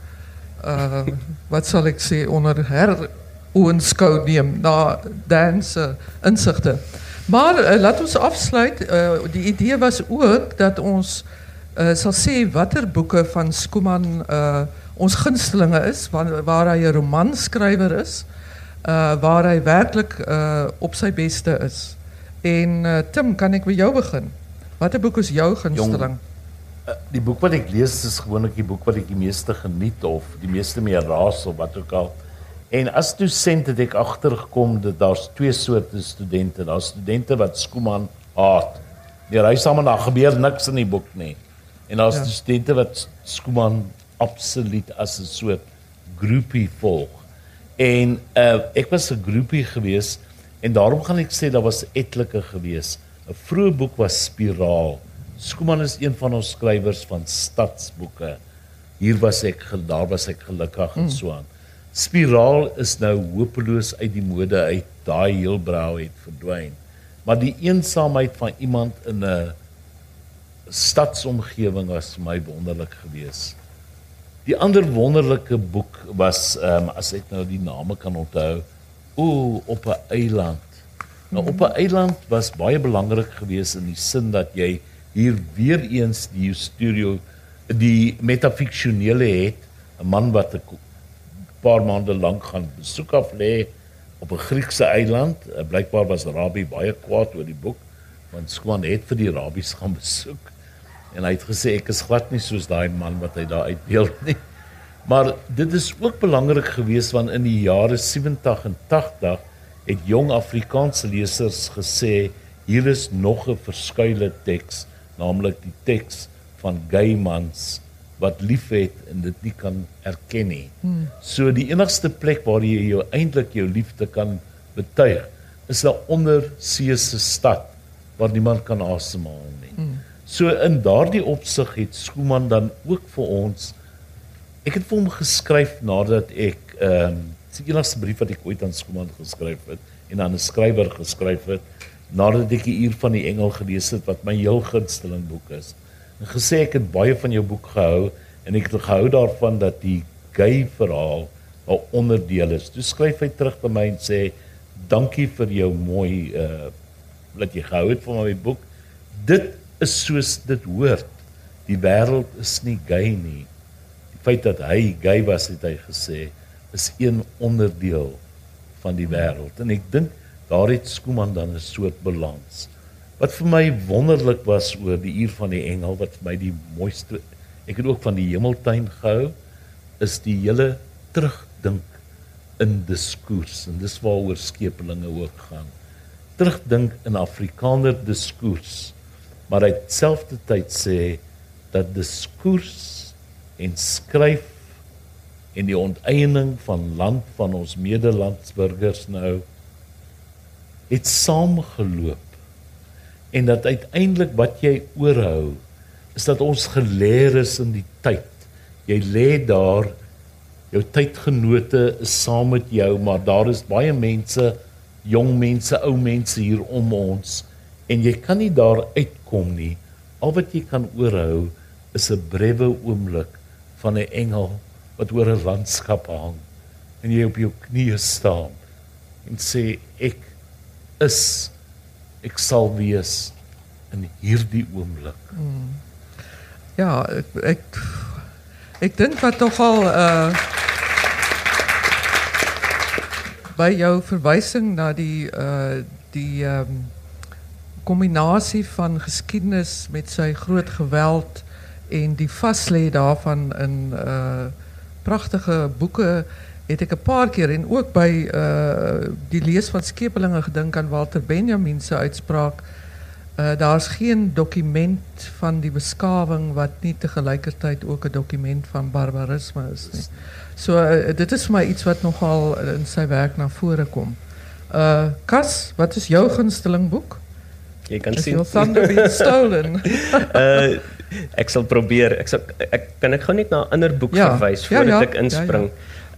A: wat sal ek sê, onder heroonskou neem, na Danse insigte. Maar laat ons afsluit, die idee was ook dat ons sal sê watter boeke van Schoeman ons gunstelinge is, waar hy 'n romanskrywer is, waar hy werklik op sy beste is. En Tim, kan ek by jou begin? Watter boek is jou gunsteling?
D: Die boek wat ek lees is gewoonlik die boek wat ek die meeste geniet of die meeste mee raas of wat ook al. En as dosent het ek agtergekom dat daar's twee soorte studente. Daar's studente wat Schoeman haat. Die ry saam en daar gebeur niks in die boek nie. En daar's die studente wat Schoeman absoluut as 'n soort groepie volg. En ek was 'n groepie gewees en daarom gaan ek sê daar was etlike gewees. 'n Vroeë boek was Spiraal. Schoeman is een van ons skrywers van stadsboeke. Daar was ek gelukkig en so aan. Spiraal is nou hopeloos uit die mode uit, daai heelbrau het verdwyn. Maar die eensaamheid van iemand in 'n stadsomgewing was vir my wonderlik geweest. Die ander wonderlike boek was, as ek nou die name kan onthou, Op 'n eiland. Nou, Op 'n eiland was baie belangrik geweest in die sin dat jy hier weer eens die metafiksionele het, 'n man wat 'n paar maande lank gaan besoek af lê op 'n Griekse eiland. Blykbaar was Rabbi baie kwaad oor die boek, want Schoeman het vir die rabbies gaan besoek. En hy het gesê, ek is glad nie soos daai man wat hy daar uitbeeld nie. Maar dit is ook belangrik geweest, want in die jare 70 en 80 het jong Afrikaanse lesers gesê, hier is nog 'n verskuile teks, naamlik die teks van gay mans wat lief het en dit nie kan erken nie. So die enigste plek waar jy eintlik jou liefde kan betuig, is 'n onderseese stad waar niemand kan asemhaal nie. So in daardie opsig het Schoeman dan ook vir ons, ek het vir hom geskryf nadat ek, die enigste brief wat ek ooit aan Schoeman geskryf het, en aan 'n skrywer geskryf het, nadat ek die Uur van die Engel gelees het, wat my heel gunsteling boek is. En gesê, ek het baie van jou boek gehou, en ek het gehou daarvan dat die gay verhaal 'n onderdeel is. Toe skryf hy terug by my en sê, dankie vir jou mooi, dat jy gehou het van my boek. Dit is soos dit hoort. die wêreld is nie gay nie. Die feit dat hy gay was, het hy gesê, is een onderdeel van die wêreld. En ek dink, daar het Schoeman dan 'n soort balans. Wat vir my wonderlik was oor die Uur van die Engel, wat vir my die mooiste, ek het ook van die Hemeltuin gehou, is die hele terugdink in diskurs, en dis waaroor Skepelinge ook gaan. Terugdink in Afrikaner diskurs, maar hy selfde tyd sê, dat diskurs en skryf en die onteiening van land van ons medelandsburgers nou het saamgeloop en dat uiteindelik wat jy oorhou is dat ons geleer is in die tyd. Jy lê daar, jou tydgenote is saam met jou, maar daar is baie mense, jong mense, ou mense hier om ons en jy kan nie daar uitkom nie. Al wat jy kan oorhou is 'n brewe oomblik van 'n engel wat oor 'n landskap hang en jy op jou knieë staan en sê ek sal wees in hierdie oomblik.
A: Ja, ek dink wat nogal by jou verwysing na die kombinasie van geskiedenis met sy groot geweld en die vaslê daarvan in pragtige boeke het ek 'n paar keer en ook by die lees van Skepelinge gedink aan Walter Benjamin se uitspraak. Daar's geen dokument van die beskawing wat nie tegelijkertijd ook 'n dokument van barbarisme is nie. So dit is vir my iets wat nogal in sy werk na vore kom. Cas, wat is jou gunsteling boek?
C: Jy kan
A: Is
C: sien.
A: your thunder been stolen?
C: Ek sal probeer. Kan ek gou net na 'n ander boek
A: Ja,
C: verwys
A: ja,
C: voordat
A: ja,
C: ek inspring.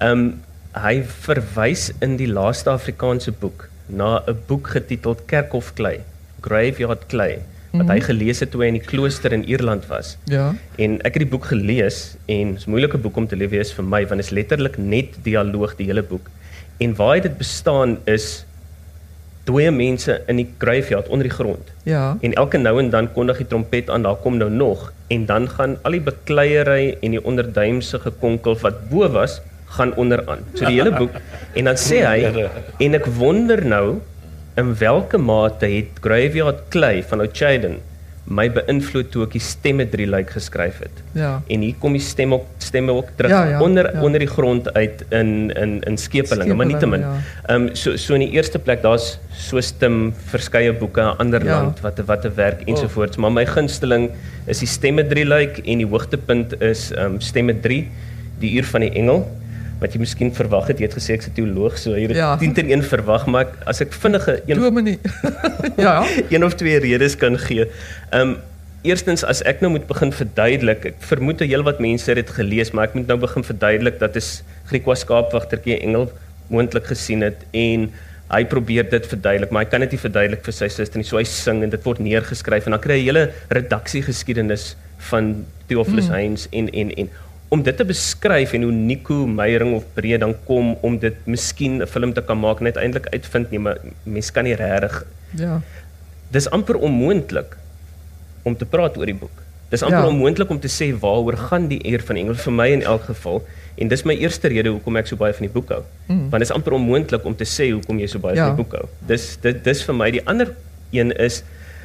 C: Hy verwys in die laaste Afrikaanse boek na 'n boek getiteld Kerkhof Klei, Graveyard Clay, wat hy gelees het toe hy in die klooster in Ierland was.
A: Ja.
C: En ek het die boek gelees en dit is 'n moeilike boek om te lees vir my want dit is letterlik net dialoog die hele boek. En waar dit bestaan is dooie mense in die graveyard onder die grond.
A: Ja.
C: En elke nou en dan kondig die trompet aan, daar kom nou nog en dan gaan al die bekleierery en die onderduimse gekonkel wat bo was, gaan onderaan. So die hele boek en dan sê hy en ek wonder nou in watter mate het Graveyard Clay van O'Chaden my beïnvloed toe ek die stemme 3 lyk geskryf het.
A: Ja.
C: En hier kom die stemme ook terug
A: Ja, ja,
C: onder die grond uit in Skepelinge, maar nietemin.
A: Ja.
C: So in die eerste plek daar's so stem verskeie boeke, 'n ander
A: Ja.
C: land wat 'n werk ensovoorts, maar my gunsteling is die stemme 3 lyk en die hoogtepunt is stemme 3, die Uur van die Engel. Wat jy miskien verwag het, jy het gesê ek's 'n teoloog, so jy het
A: Ja.
C: 10-1 verwag, maar as ek vinnige
A: Dominee. Ja.
C: een of twee redes kan gee. Eerstens, as ek nou moet begin verduidelik, ek vermoed heel wat mense het dit gelees, maar ek moet nou begin verduidelik dat is Griekwa skaapwagtertjie Engel moontlik gesien het en hy probeer dit verduidelik, maar hy kan dit nie verduidelik vir sy suster nie, so hy sing en dit word neergeskryf en dan kry jy 'n hele redaksiegeskiedenis van Theophilus Heyns en om dit te beskryf en hoe Nico Meyering of Breed dan kom om dit miskien 'n film te kan maak net eintlik uitvind nie, maar mens kan nie regtig.
A: Ja.
C: Dis amper onmoontlik om te praat oor die boek. Dis amper onmoontlik om te sê waaroor gaan die Uur van die Engel vir my in elk geval en dis my eerste rede hoekom ek so baie van die boek hou. Want dis amper onmoontlik om te sê hoekom jy so baie van die boek hou. Dis vir my die ander een is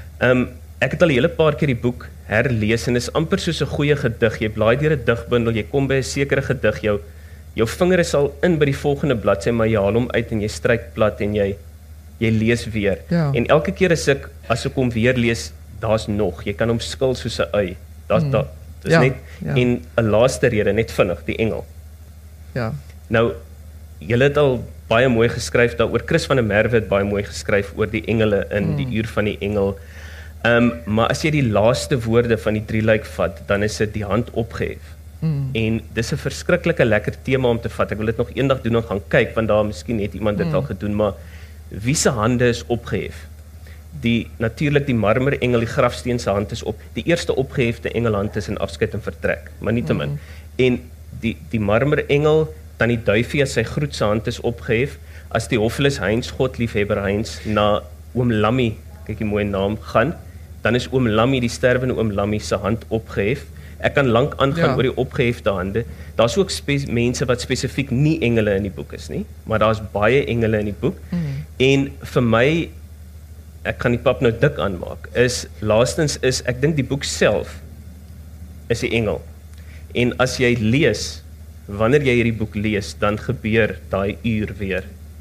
C: ek het al 'n hele paar keer die boek herlees en is amper soos 'n goeie gedig. Jy blaai deur 'n digbundel, jy kom by 'n sekere gedig, jou vinger is al in by die volgende bladsy, maar jy haal hom uit en jy stryk plat en jy lees weer.
A: Ja.
C: En elke keer as ek hom weer lees, daar's nog. Jy kan hom skil soos 'n ui. Dis
A: Ja,
C: net
A: ja.
C: en 'n laaste rede net vinnig, die engel.
A: Ja.
C: Nou, julle het al baie mooi geskryf daaroor. Chris van der Merwe het baie mooi geskryf oor die engele in die Uur van die Engel. Maar as jy die laaste woorde van die 3 lyk vat, dan is dit die hand opgehef. En dis 'n verskriklike lekker tema om te vat. Ek wil dit nog eendag doen en gaan kyk, want daar miskien het iemand dit al gedoen, maar wie se hande is opgehef? Natuurlik die marmerengel, die grafsteen se hand is op. Die eerste opgehefte engelhand is in afskeid en vertrek, maar nietemin. En die marmerengel, dan die duifie as sy groet se hand is opgehef, as die Theophilus Heyns, godliefhebber Heyns, na oom Lammy, kyk die mooi naam, gaan, dan is oom Lammy, die sterwende oom Lammy se hand opgehef, ek kan lank aangaan
A: Ja.
C: oor die opgehefte hande. Daar's ook mense wat spesifiek nie engele in die boek is nie, maar daar's baie engele in die boek. En vir my, ek kan die pap nou dik aanmaak, laastens is, ek dink die boek self is die engel. En as jy lees, wanneer jy hierdie boek lees, dan gebeur daai uur weer.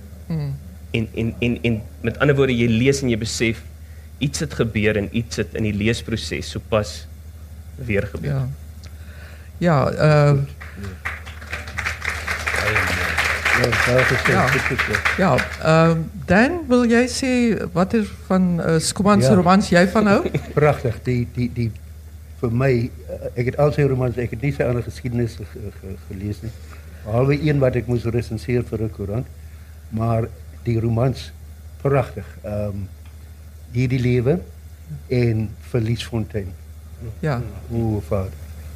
C: En met ander woorde, jy lees en jy besef, iets het gebeur en iets het in die leesproses sopas weer gebeur.
A: Ja. Ja,
B: Ja, daar is
A: Ja.
B: goed gesê.
A: ja, Dan, wil jij zeggen wat er van Schoeman's
B: Ja.
A: romans jij van hou?
B: Prachtig. Die voor mij, ik heb al zijn romans, ik heb niet zijn andere geschiedenis gelezen. Behalve één wat ik moest recenseren voor een courant. Maar die romans, prachtig. Hierdie leven en Verliesfontein.
A: Ja,
B: Hoe vader.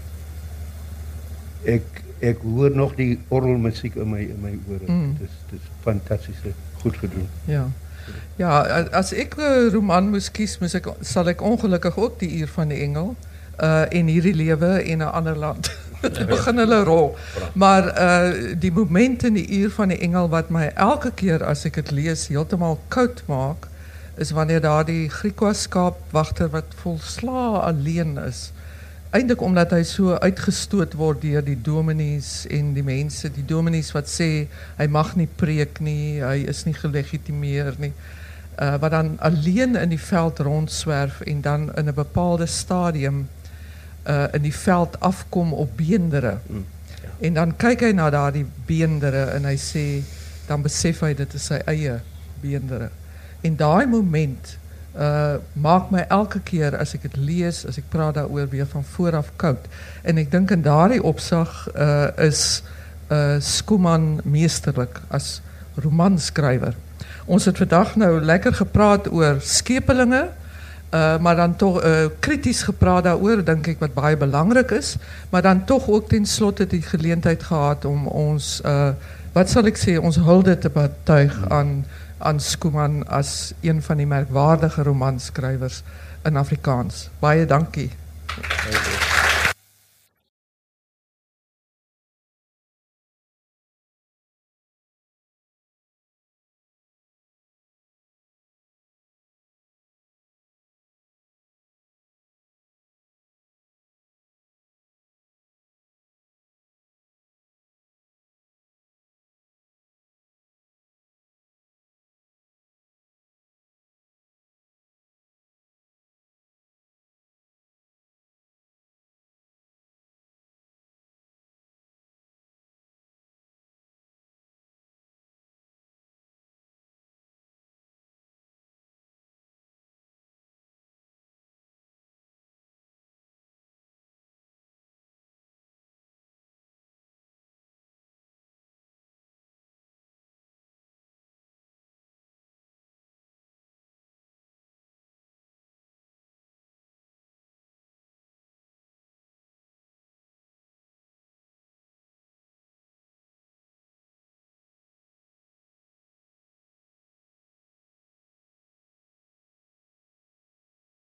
B: Ik hoor nog die orgelmuziek in mijn oren. Het is fantastisch, goed gedaan.
A: ja. Ja, als ik een roman moest kiezen, zal ik ongelukkig ook die Uur van de Engel in hierdie lewe in een ander land. Dit begin hulle rol. Maar die moment in die Uur van die Engel wat mij elke keer als ik het lees heeltemal koud maak, is wanneer daar die Griekwa skaapwagter wat volsla alleen is. Eindelijk omdat hij zo uitgestoot wordt door die dominees en die mensen. Die dominees wat sê, hij mag niet preek nie, hij is niet gelegitimeerd nie. Wat dan alleen in die veld rondzwerf en dan in een bepaalde stadium in die veld afkom op beenderen. En dan kyk hy na daardie beenderen en hy sê, dan besef hy dit is sy eie beenderen. En daai moment maak my elke keer as ek het lees, as ek praat daaroor weer van vooraf koud. En ek dink in daardie opsig is Schoeman meesterlik as romanskrywer. Ons het vandag nou lekker gepraat oor skepelinge, maar dan toch kritisch gepraat daaroor, denk ik, wat baie belangrik is. Maar dan toch ook ten slotte die geleentheid gehad om ons, wat zal ik zeggen, ons hulde te betuigen aan Schoeman as een van die merkwaardige romanskryvers in Afrikaans. Baie dankie.